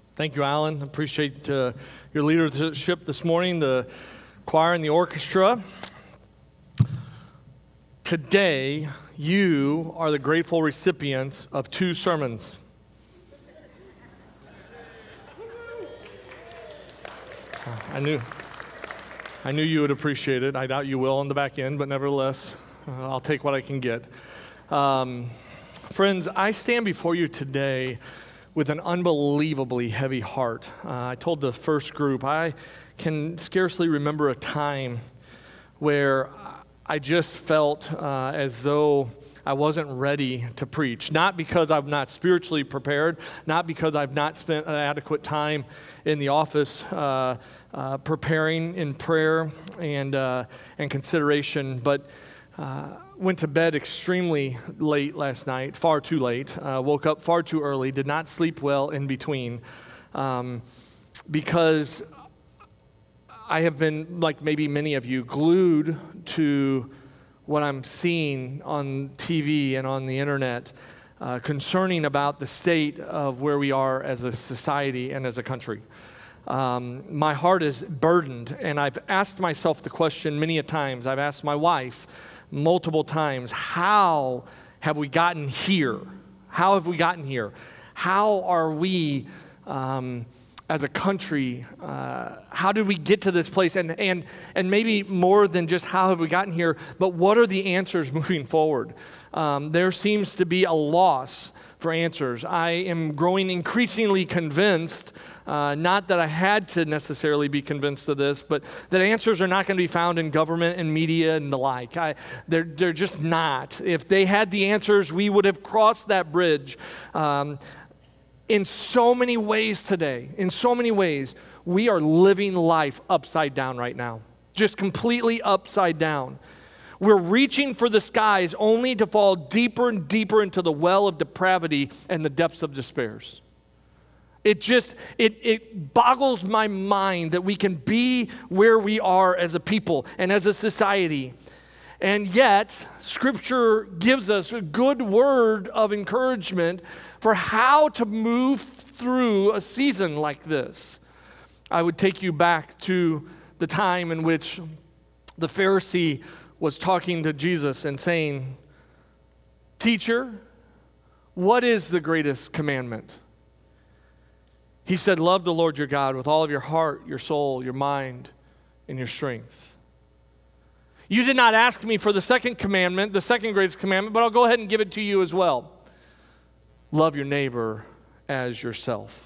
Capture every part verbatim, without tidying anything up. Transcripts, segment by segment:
Thank you, Alan. Appreciate uh, your leadership this morning, the choir and the orchestra. Today, you are the grateful recipients of two sermons. I knew, I knew you would appreciate it. I doubt you will on the back end, but nevertheless, uh, I'll take what I can get. Um, friends, I stand before you today with an unbelievably heavy heart. Uh, I told the first group, I can scarcely remember a time where I just felt uh, as though I wasn't ready to preach. Not because I'm not spiritually prepared, not because I've not spent an adequate time in the office uh, uh, preparing in prayer and uh, and consideration, but uh, went to bed extremely late last night, far too late, uh, woke up far too early, did not sleep well in between, um, because I have been, like maybe many of you, glued to what I'm seeing on T V and on the internet uh, concerning about the state of where we are as a society and as a country. Um, my heart is burdened, and I've asked myself the question many a times. I've asked my wife multiple times, how have we gotten here? How have we gotten here? How are we, um, as a country, uh, how did we get to this place? And, and, and maybe more than just how have we gotten here, but what are the answers moving forward? Um, there seems to be a loss for answers. I am growing increasingly convinced, uh, not that I had to necessarily be convinced of this, but that answers are not going to be found in government and media and the like. I, they're, they're just not. If they had the answers, we would have crossed that bridge. Um, in so many ways today, in so many ways, we are living life upside down right now, just completely upside down. We're reaching for the skies only to fall deeper and deeper into the well of depravity and the depths of despairs. It just, it, it boggles my mind that we can be where we are as a people and as a society. And yet, Scripture gives us a good word of encouragement for how to move through a season like this. I would take you back to the time in which the Pharisee was talking to Jesus and saying, "Teacher, what is the greatest commandment?" He said, "Love the Lord your God with all of your heart, your soul, your mind, and your strength." You did not ask me for the second commandment, the second greatest commandment, but I'll go ahead and give it to you as well. Love your neighbor as yourself.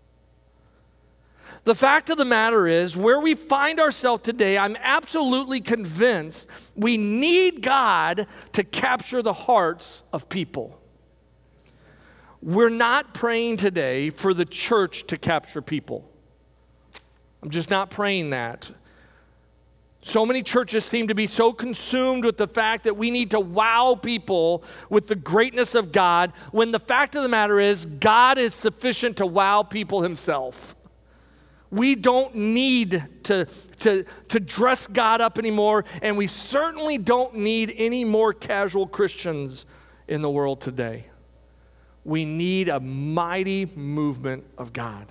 The fact of the matter is, where we find ourselves today, I'm absolutely convinced we need God to capture the hearts of people. We're not praying today for the church to capture people. I'm just not praying that. So many churches seem to be so consumed with the fact that we need to wow people with the greatness of God, when the fact of the matter is, God is sufficient to wow people himself. We don't need to, to, to dress God up anymore, and we certainly don't need any more casual Christians in the world today. We need a mighty movement of God.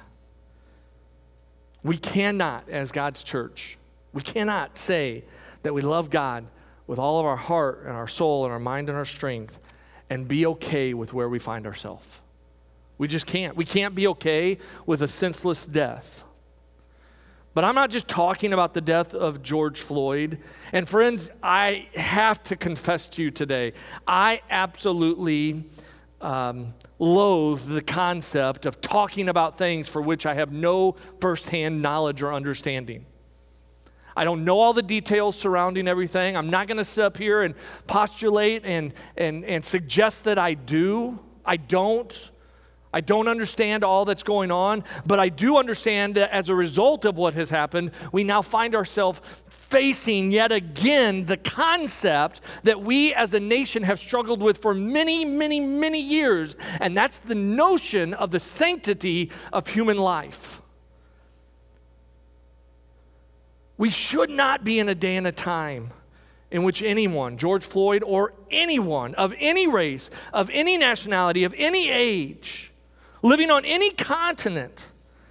We cannot, as God's church, we cannot say that we love God with all of our heart and our soul and our mind and our strength and be okay with where we find ourselves. We just can't. We can't be okay with a senseless death. But I'm not just talking about the death of George Floyd. And friends, I have to confess to you today, I absolutely um, loathe the concept of talking about things for which I have no firsthand knowledge or understanding. I don't know all the details surrounding everything. I'm not going to sit up here and postulate and, and, and suggest that I do. I don't. I don't understand all that's going on, but I do understand that as a result of what has happened, we now find ourselves facing yet again the concept that we as a nation have struggled with for many, many, many years, and that's the notion of the sanctity of human life. We should not be in a day and a time in which anyone, George Floyd or anyone of any race, of any nationality, of any age, living on any continent,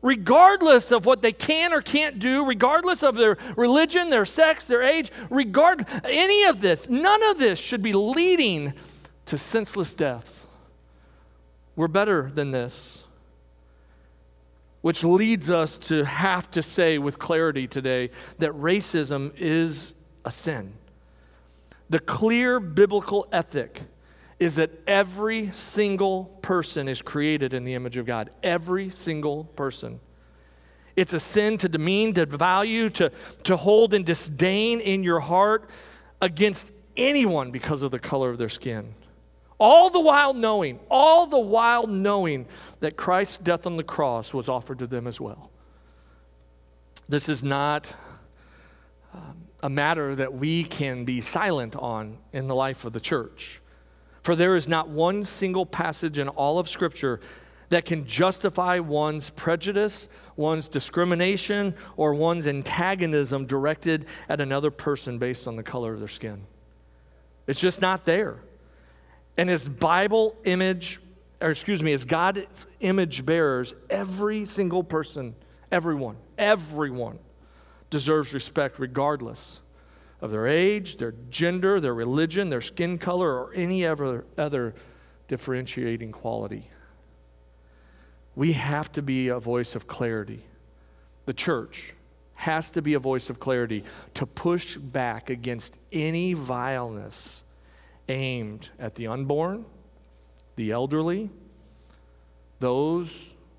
regardless of what they can or can't do, regardless of their religion, their sex, their age, regard any of this, none of this should be leading to senseless death. We're better than this. Which leads us to have to say with clarity today that racism is a sin. The clear biblical ethic is that every single person is created in the image of God. Every single person. It's a sin to demean, to value, to, to hold in disdain in your heart against anyone because of the color of their skin. All the while knowing, all the while knowing that Christ's death on the cross was offered to them as well. This is not um, a matter that we can be silent on in the life of the church. For there is not one single passage in all of Scripture that can justify one's prejudice, one's discrimination, or one's antagonism directed at another person based on the color of their skin. It's just not there. And as Bible image, or excuse me, as God's image bearers, every single person, everyone, everyone deserves respect regardless of their age, their gender, their religion, their skin color, or any other, other differentiating quality. We have to be a voice of clarity. The church has to be a voice of clarity to push back against any vileness aimed at the unborn, the elderly, those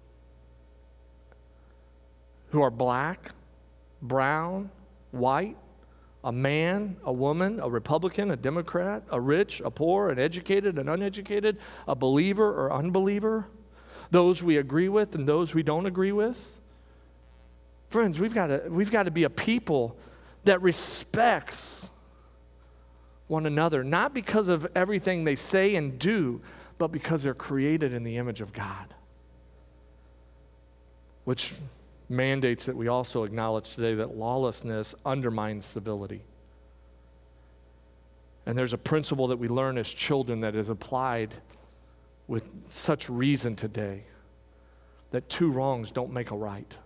who are black, brown, white, a man, a woman, a Republican, a Democrat, a rich, a poor, an educated, an uneducated, a believer or unbeliever, those we agree with and those we don't agree with. Friends, we've got to, we've got to be a people that respects one another, not because of everything they say and do, but because they're created in the image of God. Which mandates that we also acknowledge today that lawlessness undermines civility. And there's a principle that we learn as children that is applied with such reason today, that two wrongs don't make a right.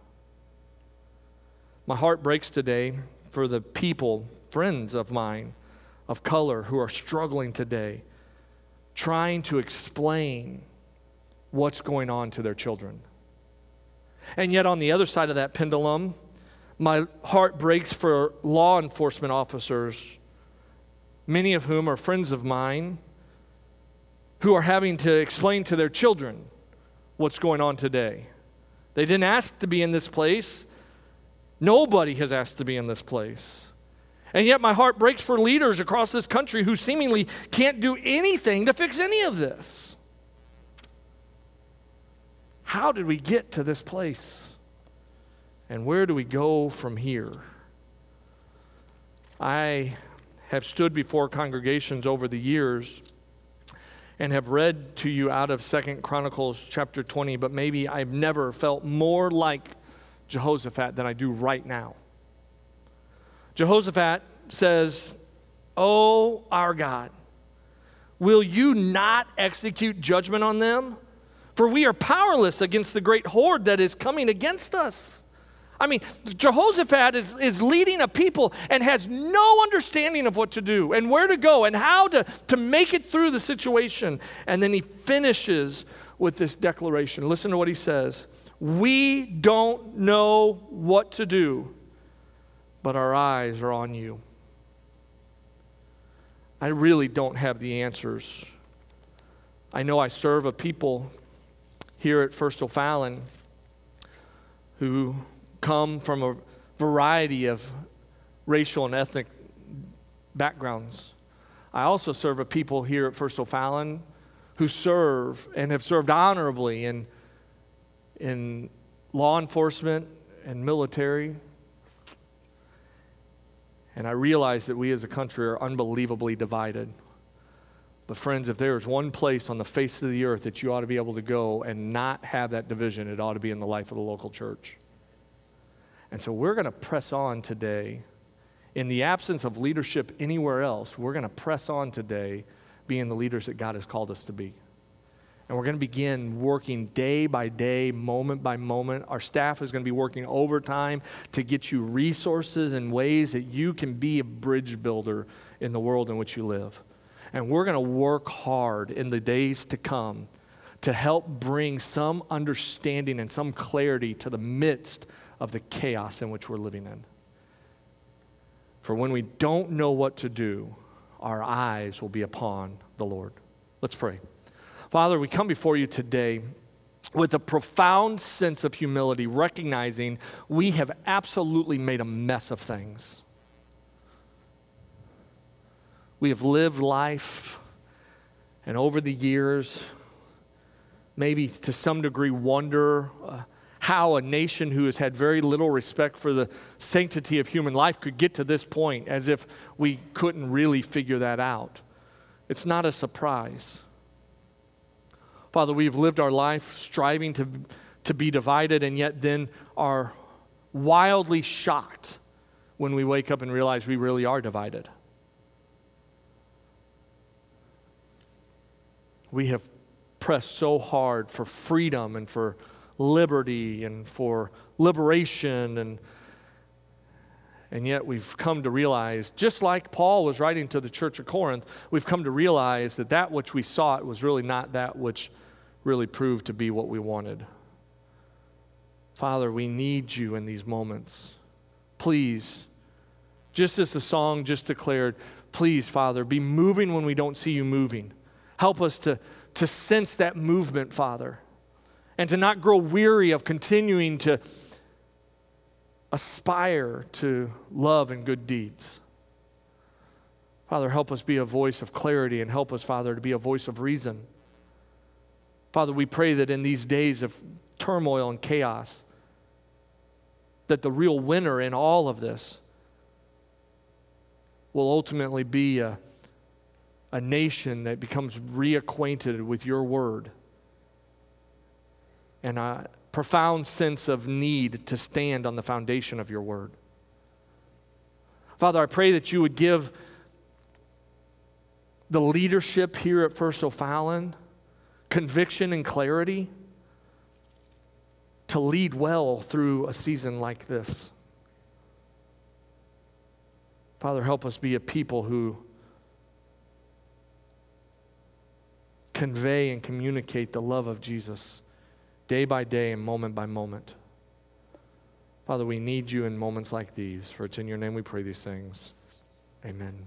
My heart breaks today for the people, friends of mine, of color who are struggling today, trying to explain what's going on to their children. And yet on the other side of that pendulum, my heart breaks for law enforcement officers, many of whom are friends of mine, who are having to explain to their children what's going on today. They didn't ask to be in this place. Nobody has asked to be in this place. And yet my heart breaks for leaders across this country who seemingly can't do anything to fix any of this. How did we get to this place? And where do we go from here? I have stood before congregations over the years and have read to you out of Second Chronicles chapter twenty, but maybe I've never felt more like Jehoshaphat than I do right now. Jehoshaphat says, "Oh, our God, will you not execute judgment on them? For we are powerless against the great horde that is coming against us." I mean, Jehoshaphat is, is leading a people and has no understanding of what to do and where to go and how to, to make it through the situation. And then he finishes with this declaration. Listen to what he says. "We don't know what to do, but our eyes are on you." I really don't have the answers. I know I serve a people here at First O'Fallon who come from a variety of racial and ethnic backgrounds. I also serve a people here at First O'Fallon who serve and have served honorably in, in law enforcement and military. And I realize that we as a country are unbelievably divided. But friends, if there is one place on the face of the earth that you ought to be able to go and not have that division, it ought to be in the life of the local church. And so we're going to press on today. In the absence of leadership anywhere else, we're going to press on today being the leaders that God has called us to be. And we're going to begin working day by day, moment by moment. Our staff is going to be working overtime to get you resources and ways that you can be a bridge builder in the world in which you live. And we're going to work hard in the days to come to help bring some understanding and some clarity to the midst of the chaos in which we're living in. For when we don't know what to do, our eyes will be upon the Lord. Let's pray. Father, we come before you today with a profound sense of humility, recognizing we have absolutely made a mess of things. We have lived life, and over the years, maybe to some degree wonder uh, how a nation who has had very little respect for the sanctity of human life could get to this point, as if we couldn't really figure that out. It's not a surprise. Father, we've lived our life striving to, to be divided, and yet then are wildly shocked when we wake up and realize we really are divided. We have pressed so hard for freedom and for liberty and for liberation, and and yet we've come to realize, just like Paul was writing to the church of Corinth, we've come to realize that that which we sought was really not that which really proved to be what we wanted. Father, we need you in these moments. Please, just as the song just declared, please, Father, be moving when we don't see you moving. Help us to, to sense that movement, Father, and to not grow weary of continuing to aspire to love and good deeds. Father, help us be a voice of clarity, and help us, Father, to be a voice of reason. Father, we pray that in these days of turmoil and chaos, that the real winner in all of this will ultimately be a, a nation that becomes reacquainted with your word, and a profound sense of need to stand on the foundation of your word. Father, I pray that you would give the leadership here at First O'Fallon conviction and clarity to lead well through a season like this. Father, help us be a people who convey and communicate the love of Jesus day by day and moment by moment. Father, we need you in moments like these. For it's in your name we pray these things. Amen.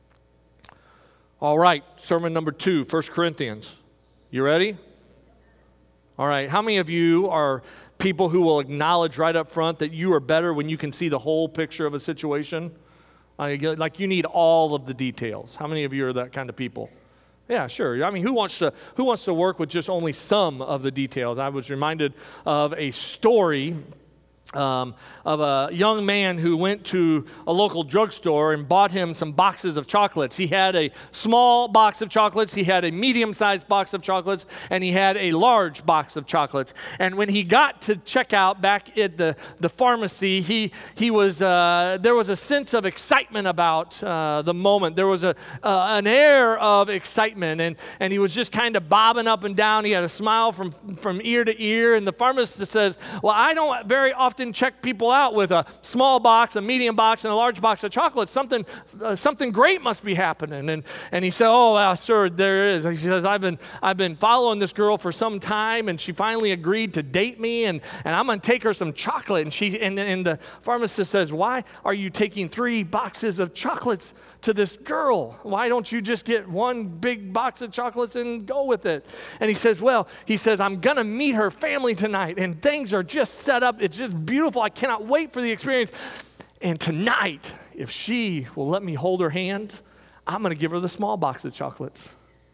All right, sermon number two, First Corinthians. You ready? All right, how many of you are people who will acknowledge right up front that you are better when you can see the whole picture of a situation? Like you need all of the details. How many of you are that kind of people? Yeah, sure. I mean, who wants to who wants to work with just only some of the details? I was reminded of a story Um, of a young man who went to a local drugstore and bought him some boxes of chocolates. He had a small box of chocolates, he had a medium-sized box of chocolates, and he had a large box of chocolates. And when he got to checkout back at the, the pharmacy, he he was uh, there was a sense of excitement about uh, the moment. There was a uh, an air of excitement, and and he was just kind of bobbing up and down. He had a smile from from ear to ear. And the pharmacist says, "Well, I don't very often check people out with a small box, a medium box, and a large box of chocolates. Something, uh, something great must be happening." And and he said, "Oh, well, sir, there is." He says, "I've been I've been following this girl for some time, and she finally agreed to date me, and, and I'm going to take her some chocolate." And she and, and the pharmacist says, "Why are you taking three boxes of chocolates to this girl? Why don't you just get one big box of chocolates and go with it?" And he says, "Well, he says I'm going to meet her family tonight, and things are just set up. It's just beautiful. I cannot wait for the experience. And tonight, if she will let me hold her hand, I'm going to give her the small box of chocolates.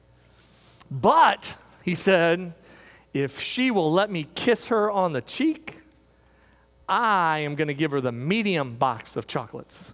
But," he said, "if she will let me kiss her on the cheek, I am going to give her the medium box of chocolates.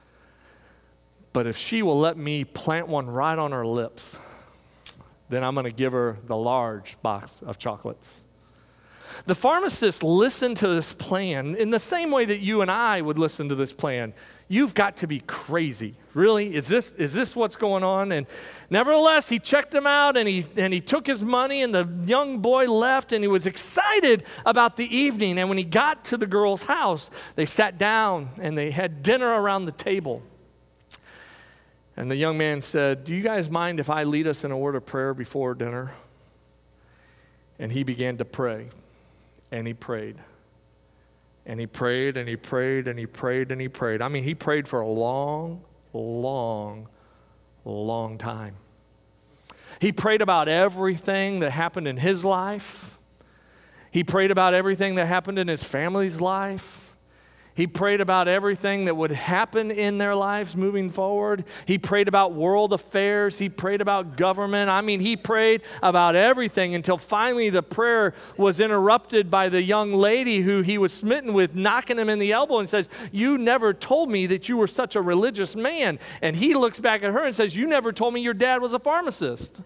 But if she will let me plant one right on her lips, then I'm going to give her the large box of chocolates." The pharmacist listened to this plan in the same way that you and I would listen to this plan. You've got to be crazy. Really? Is this is this what's going on? And nevertheless, he checked him out and he and he took his money, and the young boy left, and he was excited about the evening. And when he got to the girl's house, they sat down and they had dinner around the table. And the young man said, "Do you guys mind if I lead us in a word of prayer before dinner?" And he began to pray. And he prayed. And he prayed, and he prayed, and he prayed, and he prayed. I mean, he prayed for a long, long, long time. He prayed about everything that happened in his life. He prayed about everything that happened in his family's life. He prayed about everything that would happen in their lives moving forward. He prayed about world affairs. He prayed about government. I mean, he prayed about everything until finally the prayer was interrupted by the young lady who he was smitten with, knocking him in the elbow and says, "You never told me that you were such a religious man." And he looks back at her and says, "You never told me your dad was a pharmacist."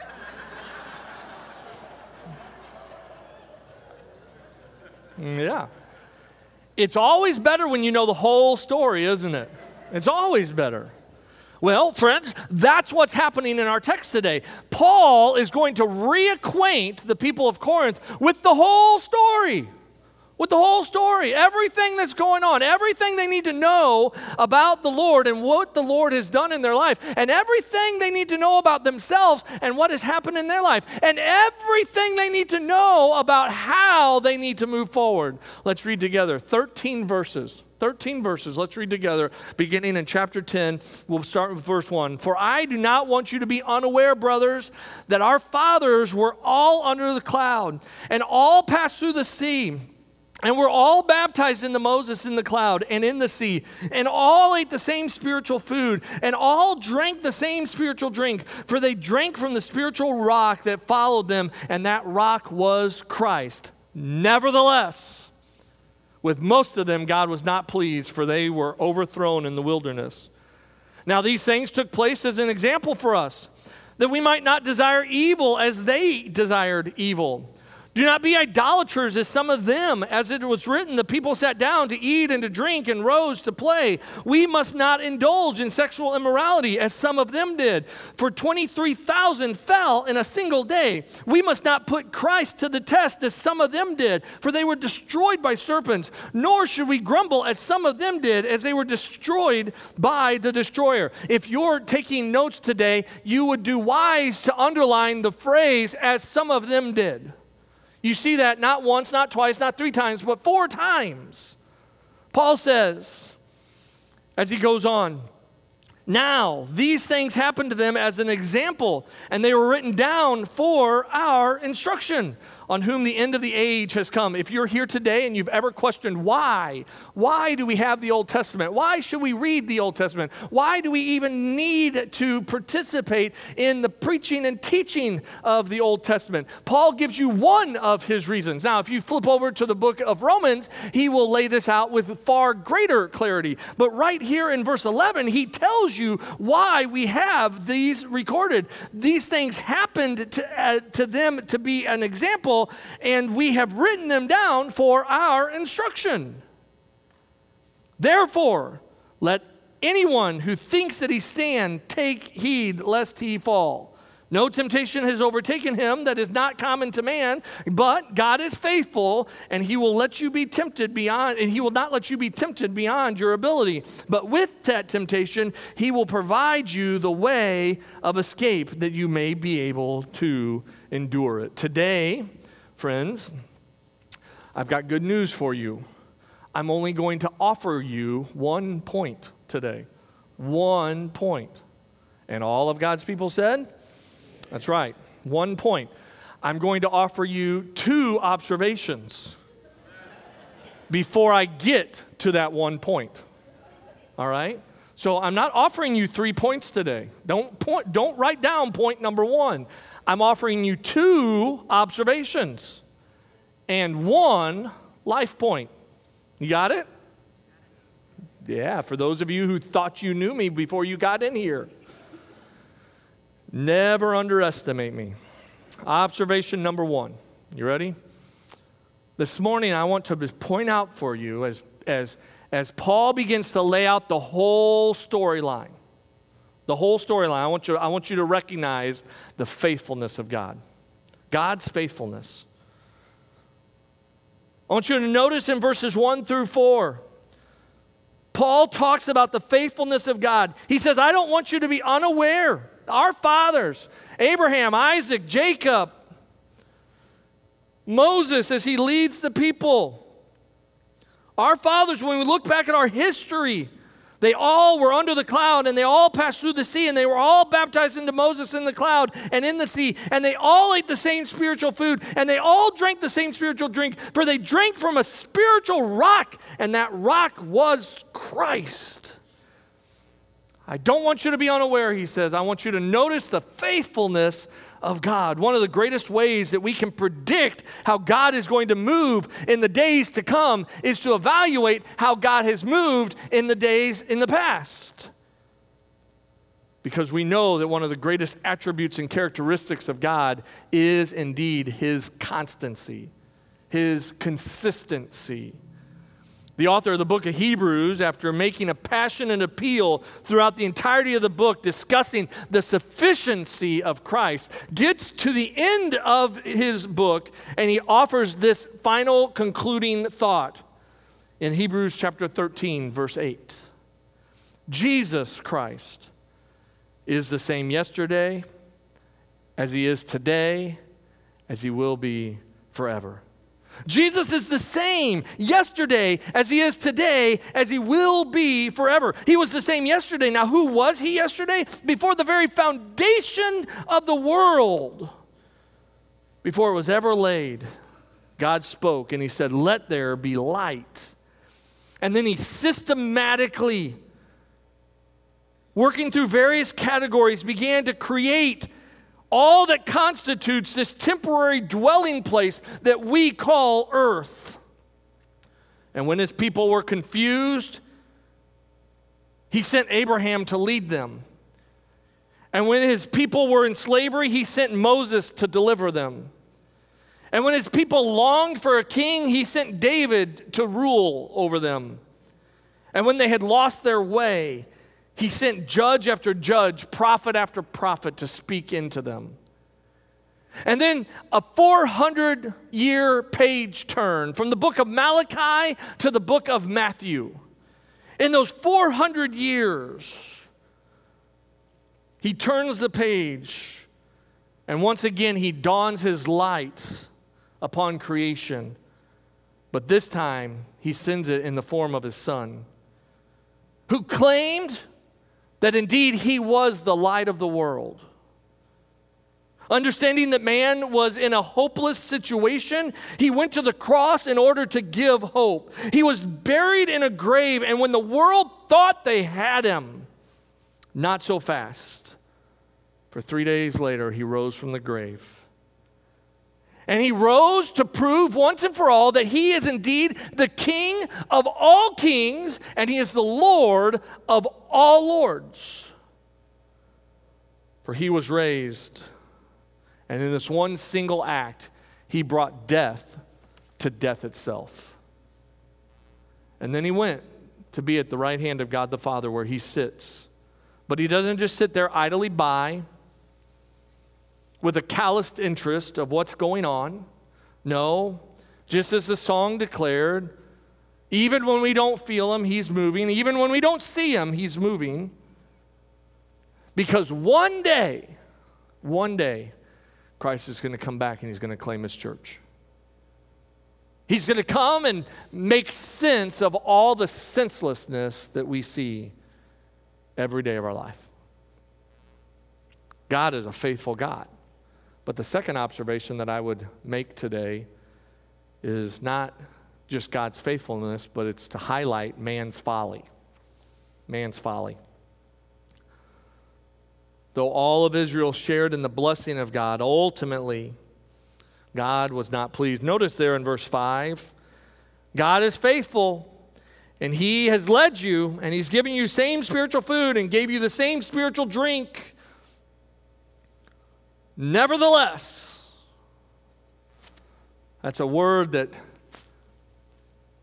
Yeah. It's always better when you know the whole story, isn't it? It's always better. Well, friends, that's what's happening in our text today. Paul is going to reacquaint the people of Corinth with the whole story. With the whole story, everything that's going on, everything they need to know about the Lord and what the Lord has done in their life, and everything they need to know about themselves and what has happened in their life, and everything they need to know about how they need to move forward. Let's read together thirteen verses. thirteen verses. Let's read together, beginning in chapter ten. We'll start with verse one. "For I do not want you to be unaware, brothers, that our fathers were all under the cloud, and all passed through the sea. And we're all baptized into Moses in the cloud and in the sea, and all ate the same spiritual food, and all drank the same spiritual drink, for they drank from the spiritual rock that followed them, and that rock was Christ. Nevertheless, with most of them God was not pleased, for they were overthrown in the wilderness. Now these things took place as an example for us, that we might not desire evil as they desired evil. Do not be idolaters as some of them. As it was written, the people sat down to eat and to drink and rose to play. We must not indulge in sexual immorality as some of them did. For twenty-three thousand fell in a single day. We must not put Christ to the test as some of them did, for they were destroyed by serpents. Nor should we grumble as some of them did, as they were destroyed by the destroyer." If you're taking notes today, you would do wise to underline the phrase, "as some of them did." You see that not once, not twice, not three times, but four times. Paul says, as he goes on, "Now these things happened to them as an example, and they were written down for our instruction, on whom the end of the age has come." If you're here today and you've ever questioned why, why do we have the Old Testament? Why should we read the Old Testament? Why do we even need to participate in the preaching and teaching of the Old Testament? Paul gives you one of his reasons. Now, if you flip over to the book of Romans, he will lay this out with far greater clarity. But right here in verse eleven, he tells you why we have these recorded. These things happened to, uh, to them to be an example, and we have written them down for our instruction. Therefore, let anyone who thinks that he stand take heed lest he fall. No temptation has overtaken him that is not common to man, but God is faithful, and he will let you be tempted beyond, and he will not let you be tempted beyond your ability. But with that temptation, he will provide you the way of escape that you may be able to endure it. Today, friends, I've got good news for you. I'm only going to offer you one point today. One point. And all of God's people said, that's right, one point. I'm going to offer you two observations before I get to that one point. All right? So I'm not offering you three points today. Don't point, don't write down point number one. I'm offering you two observations and one life point. You got it? Yeah, for those of you who thought you knew me before you got in here. Never underestimate me. Observation number one. You ready? This morning, I want to just point out for you as, as, as Paul begins to lay out the whole storyline, the whole storyline, I want you, I want you to recognize the faithfulness of God, God's faithfulness. I want you to notice in verses one through four, Paul talks about the faithfulness of God. He says, I don't want you to be unaware. Our fathers, Abraham, Isaac, Jacob, Moses, as he leads the people. Our fathers, when we look back at our history, they all were under the cloud, and they all passed through the sea, and they were all baptized into Moses in the cloud and in the sea, and they all ate the same spiritual food, and they all drank the same spiritual drink, for they drank from a spiritual rock, and that rock was Christ. I don't want you to be unaware, he says. I want you to notice the faithfulness of God. One of the greatest ways that we can predict how God is going to move in the days to come is to evaluate how God has moved in the days in the past. Because we know that one of the greatest attributes and characteristics of God is indeed his constancy, his consistency. The author of the book of Hebrews, after making a passionate appeal throughout the entirety of the book, discussing the sufficiency of Christ, gets to the end of his book, and he offers this final concluding thought in Hebrews chapter thirteen, verse eight. Jesus Christ is the same yesterday, as he is today, as he will be forever. Jesus is the same yesterday as he is today, as he will be forever. He was the same yesterday. Now, who was he yesterday? Before the very foundation of the world, before it was ever laid, God spoke and he said, let there be light. And then he systematically, working through various categories, began to create all that constitutes this temporary dwelling place that we call earth. And when his people were confused, he sent Abraham to lead them. And when his people were in slavery, he sent Moses to deliver them. And when his people longed for a king, he sent David to rule over them. And when they had lost their way, he sent judge after judge, prophet after prophet to speak into them. And then a four hundred year page turn from the book of Malachi to the book of Matthew. In those four hundred years, he turns the page, and once again he dawns his light upon creation. But this time, he sends it in the form of his son, who claimed that indeed he was the light of the world. Understanding that man was in a hopeless situation, he went to the cross in order to give hope. He was buried in a grave, and when the world thought they had him, not so fast. For three days later, he rose from the grave. And he rose to prove once and for all that he is indeed the King of all kings, and he is the Lord of all lords. For he was raised, and in this one single act, he brought death to death itself. And then he went to be at the right hand of God the Father, where he sits. But he doesn't just sit there idly by, with a calloused interest of what's going on. No, just as the song declared, even when we don't feel him, he's moving. Even when we don't see him, he's moving. Because one day, one day, Christ is going to come back and he's going to claim his church. He's going to come and make sense of all the senselessness that we see every day of our life. God is a faithful God. But the second observation that I would make today is not just God's faithfulness, but it's to highlight man's folly. Man's folly. Though all of Israel shared in the blessing of God, ultimately, God was not pleased. Notice there in verse five, God is faithful, and he has led you, and he's given you same spiritual food and gave you the same spiritual drink. Nevertheless, that's a word that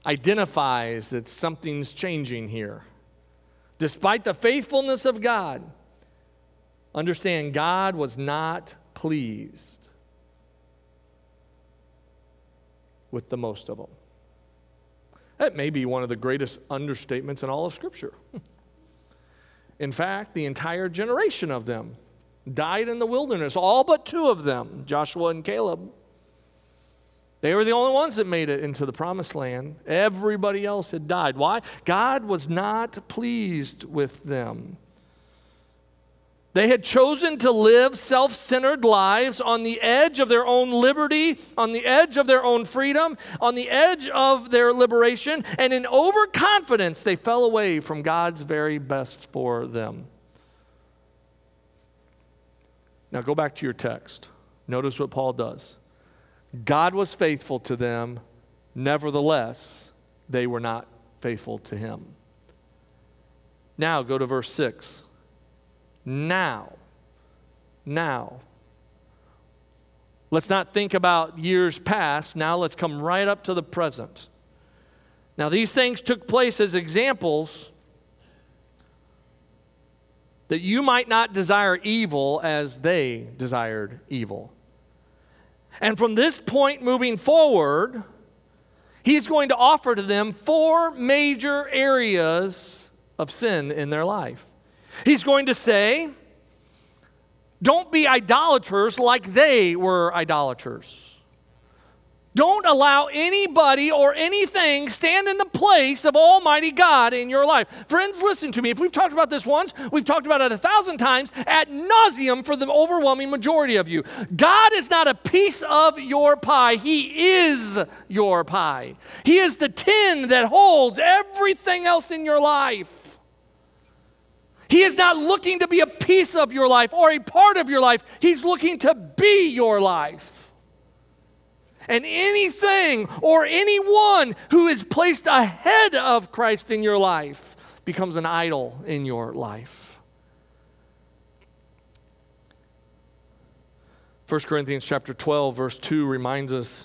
identifies that something's changing here. Despite the faithfulness of God, understand God was not pleased with the most of them. That may be one of the greatest understatements in all of Scripture. In fact, the entire generation of them died in the wilderness, all but two of them, Joshua and Caleb. They were the only ones that made it into the promised land. Everybody else had died. Why? God was not pleased with them. They had chosen to live self-centered lives on the edge of their own liberty, on the edge of their own freedom, on the edge of their liberation, and in overconfidence, they fell away from God's very best for them. Now go back to your text. Notice what Paul does. God was faithful to them, nevertheless, they were not faithful to him. Now go to verse six. Now, now. Let's not think about years past. Now let's come right up to the present. Now these things took place as examples that you might not desire evil as they desired evil. And from this point moving forward, he's going to offer to them four major areas of sin in their life. He's going to say, don't be idolaters like they were idolaters. Don't allow anybody or anything stand in the place of Almighty God in your life. Friends, listen to me. If we've talked about this once, we've talked about it a thousand times ad nauseum for the overwhelming majority of you. God is not a piece of your pie. He is your pie. He is the tin that holds everything else in your life. He is not looking to be a piece of your life or a part of your life. He's looking to be your life. And anything or anyone who is placed ahead of Christ in your life becomes an idol in your life. First Corinthians chapter twelve, verse two reminds us,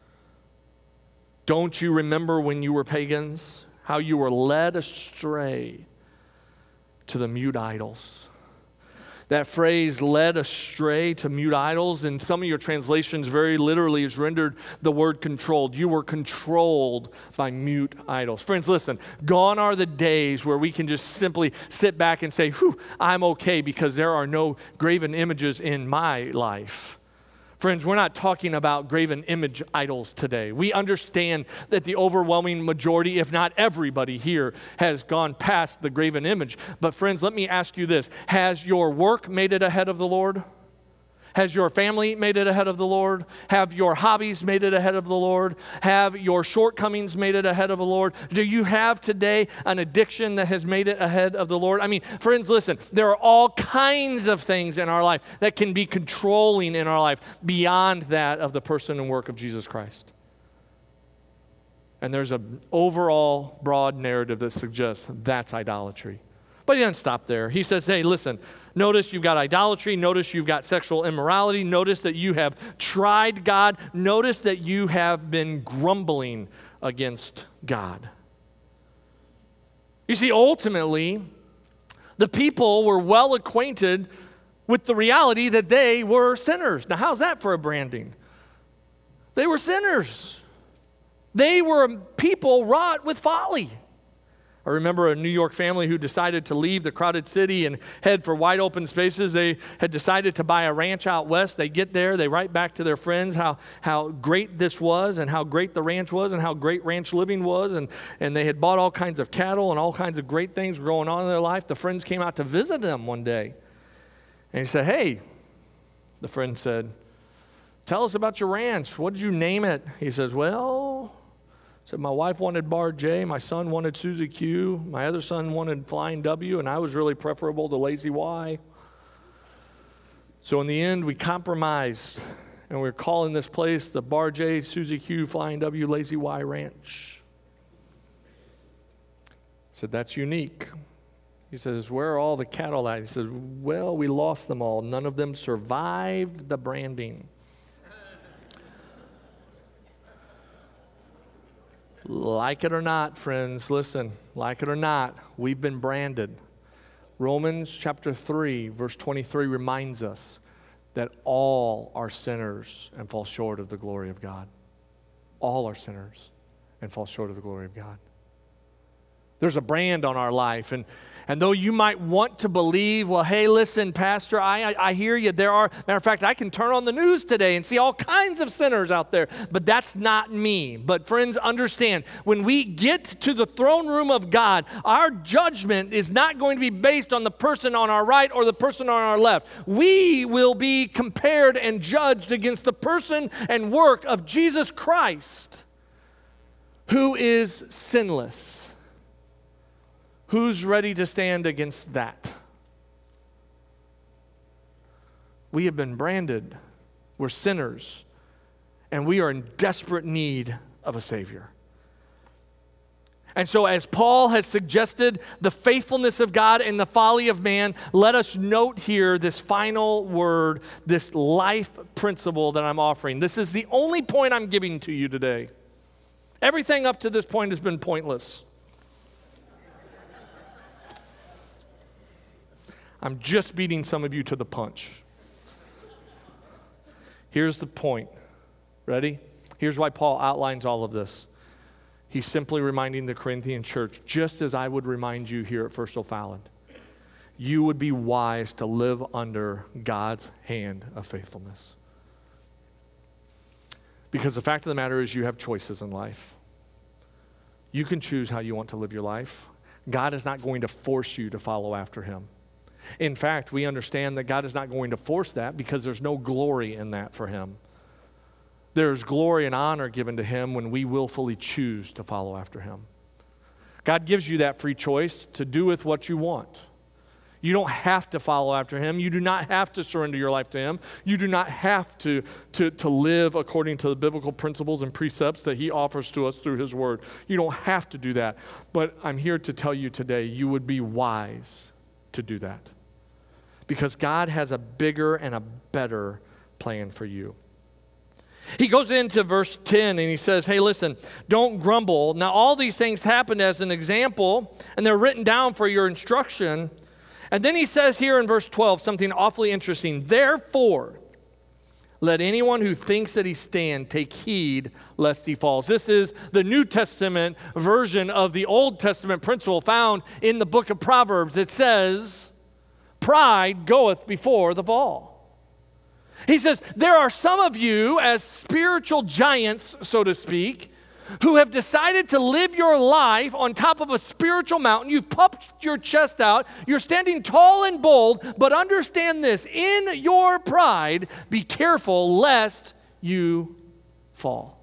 don't you remember when you were pagans, how you were led astray to the mute idols? That phrase, led astray to mute idols, in some of your translations very literally is rendered the word controlled. You were controlled by mute idols. Friends, listen, gone are the days where we can just simply sit back and say, whew, I'm okay because there are no graven images in my life. Friends, we're not talking about graven image idols today. We understand that the overwhelming majority, if not everybody here, has gone past the graven image. But friends, let me ask you this. Has your work made it ahead of the Lord? Has your family made it ahead of the Lord? Have your hobbies made it ahead of the Lord? Have your shortcomings made it ahead of the Lord? Do you have today an addiction that has made it ahead of the Lord? I mean, friends, listen, there are all kinds of things in our life that can be controlling in our life beyond that of the person and work of Jesus Christ. And there's an overall broad narrative that suggests that's idolatry. But he doesn't stop there. He says, hey, listen, notice you've got idolatry. Notice you've got sexual immorality. Notice that you have tried God. Notice that you have been grumbling against God. You see, ultimately, the people were well acquainted with the reality that they were sinners. Now, how's that for a branding? They were sinners. They were people wrought with folly. I remember a New York family who decided to leave the crowded city and head for wide open spaces. They had decided to buy a ranch out west. They get there, they write back to their friends how, how great this was and how great the ranch was and how great ranch living was. And, and they had bought all kinds of cattle and all kinds of great things were going on in their life. The friends came out to visit them one day. And he said, hey, the friend said, tell us about your ranch. What did you name it? He says, well... Said, my wife wanted Bar J, my son wanted Susie Q, my other son wanted Flying W, and I was really preferable to Lazy Y. So in the end, we compromised, and we're calling this place the Bar J, Susie Q, Flying W, Lazy Y Ranch. I said, that's unique. He says, where are all the cattle at? He says, well, we lost them all. None of them survived the branding. Like it or not, friends, listen, like it or not, we've been branded. Romans chapter three, verse twenty-three reminds us that all are sinners and fall short of the glory of God. All are sinners and fall short of the glory of God. There's a brand on our life, and And though you might want to believe, well, hey, listen, Pastor, I, I, I hear you. There are, matter of fact, I can turn on the news today and see all kinds of sinners out there, but that's not me. But friends, understand, when we get to the throne room of God, our judgment is not going to be based on the person on our right or the person on our left. We will be compared and judged against the person and work of Jesus Christ, who is sinless. Who's ready to stand against that? We have been branded. We're sinners. And we are in desperate need of a Savior. And so as Paul has suggested the faithfulness of God and the folly of man, let us note here this final word, this life principle that I'm offering. This is the only point I'm giving to you today. Everything up to this point has been pointless. I'm just beating some of you to the punch. Here's the point. Ready? Here's why Paul outlines all of this. He's simply reminding the Corinthian church, just as I would remind you here at First O'Fallon, you would be wise to live under God's hand of faithfulness. Because the fact of the matter is you have choices in life. You can choose how you want to live your life. God is not going to force you to follow after him. In fact, we understand that God is not going to force that because there's no glory in that for him. There's glory and honor given to him when we willfully choose to follow after him. God gives you that free choice to do with what you want. You don't have to follow after him. You do not have to surrender your life to him. You do not have to, to, to live according to the biblical principles and precepts that he offers to us through his word. You don't have to do that. But I'm here to tell you today, you would be wise to do that. Because God has a bigger and a better plan for you. He goes into verse ten and he says, hey, listen, don't grumble. Now, all these things happened as an example, and they're written down for your instruction. And then he says here in verse twelve something awfully interesting. Therefore, let anyone who thinks that he stands take heed lest he falls. This is the New Testament version of the Old Testament principle found in the book of Proverbs. It says, pride goeth before the fall. He says, there are some of you as spiritual giants, so to speak, who have decided to live your life on top of a spiritual mountain. You've puffed your chest out. You're standing tall and bold, but understand this. In your pride, be careful lest you fall.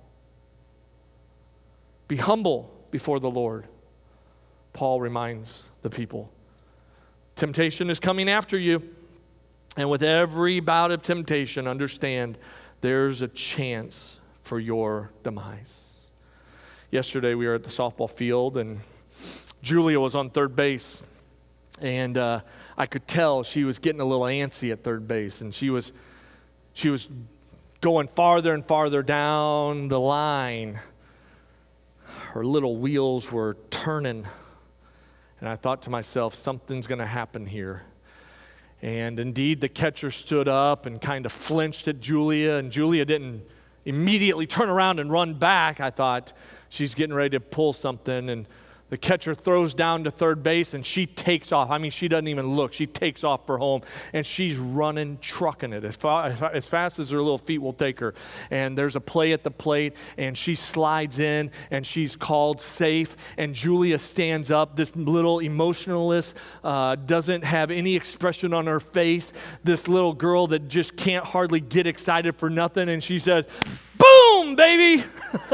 Be humble before the Lord, Paul reminds the people. Temptation is coming after you. And with every bout of temptation, understand there's a chance for your demise. Yesterday, we were at the softball field, and Julia was on third base. And uh, I could tell she was getting a little antsy at third base. And she was, she was going farther and farther down the line. Her little wheels were turning. And I thought to myself, something's going to happen here. And indeed, the catcher stood up and kind of flinched at Julia, and Julia didn't immediately turn around and run back. I thought she's getting ready to pull something, and the catcher throws down to third base, and she takes off. I mean, she doesn't even look. She takes off for home, and she's running, trucking it as, far, as fast as her little feet will take her. And there's a play at the plate, and she slides in, and she's called safe, and Julia stands up. This little emotionalist uh, doesn't have any expression on her face. This little girl that just can't hardly get excited for nothing, and she says, boom, baby!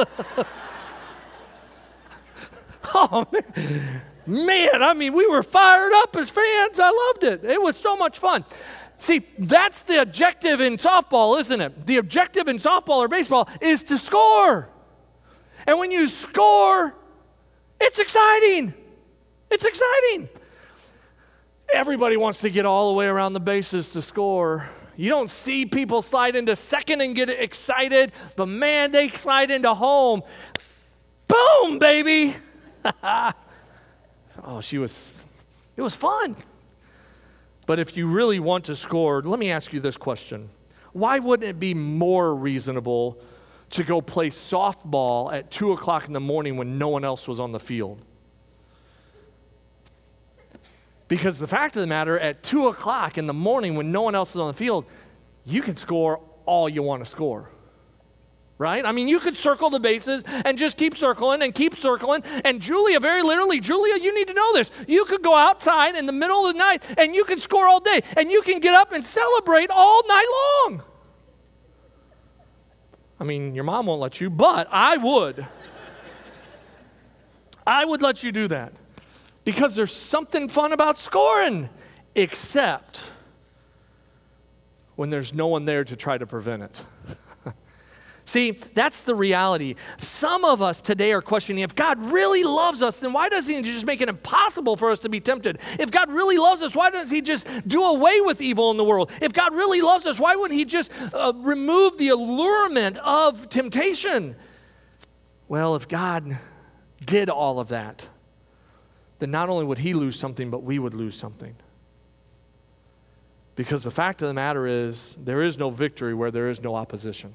Oh, man. man, I mean, we were fired up as fans. I loved it. It was so much fun. See, that's the objective in softball, isn't it? The objective in softball or baseball is to score. And when you score, it's exciting. It's exciting. Everybody wants to get all the way around the bases to score. You don't see people slide into second and get excited, but man, they slide into home. Boom, baby. Oh, she was, it was fun. But if you really want to score, let me ask you this question. Why wouldn't it be more reasonable to go play softball at two o'clock in the morning when no one else was on the field? Because the fact of the matter, at two o'clock in the morning when no one else is on the field, you can score all you want to score. Right? I mean, you could circle the bases and just keep circling and keep circling. And Julia, very literally, Julia, you need to know this. You could go outside in the middle of the night and you can score all day. And you can get up and celebrate all night long. I mean, your mom won't let you, but I would. I would let you do that. Because there's something fun about scoring, except when there's no one there to try to prevent it. See, that's the reality. Some of us today are questioning, if God really loves us, then why doesn't he just make it impossible for us to be tempted? If God really loves us, why doesn't he just do away with evil in the world? If God really loves us, why wouldn't he just uh, remove the allurement of temptation? Well, if God did all of that, then not only would he lose something, but we would lose something. Because the fact of the matter is, there is no victory where there is no opposition.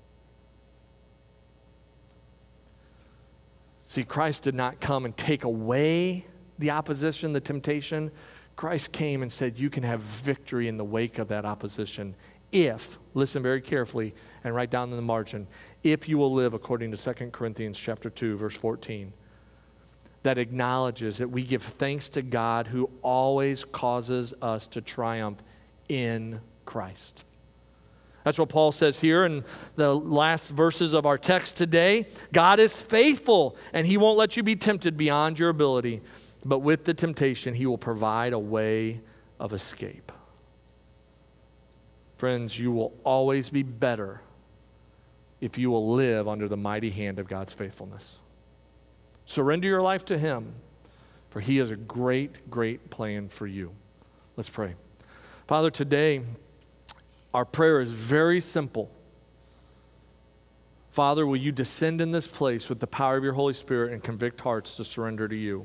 See, Christ did not come and take away the opposition, the temptation. Christ came and said, you can have victory in the wake of that opposition if, listen very carefully and write down in the margin, if you will live according to Second Corinthians chapter two, verse fourteen, that acknowledges that we give thanks to God who always causes us to triumph in Christ. That's what Paul says here in the last verses of our text today. God is faithful, and he won't let you be tempted beyond your ability. But with the temptation, he will provide a way of escape. Friends, you will always be better if you will live under the mighty hand of God's faithfulness. Surrender your life to him, for he has a great, great plan for you. Let's pray. Father, today, our prayer is very simple. Father, will you descend in this place with the power of your Holy Spirit and convict hearts to surrender to you?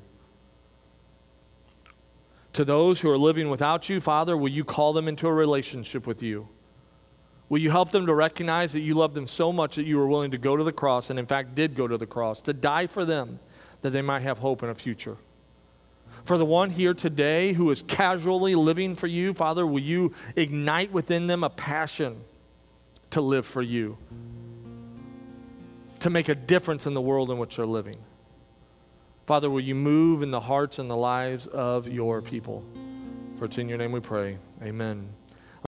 To those who are living without you, Father, will you call them into a relationship with you? Will you help them to recognize that you love them so much that you were willing to go to the cross, and in fact did go to the cross, to die for them, that they might have hope in a future? For the one here today who is casually living for you, Father, will you ignite within them a passion to live for you, to make a difference in the world in which they're living? Father, will you move in the hearts and the lives of your people? For it's in your name we pray. Amen.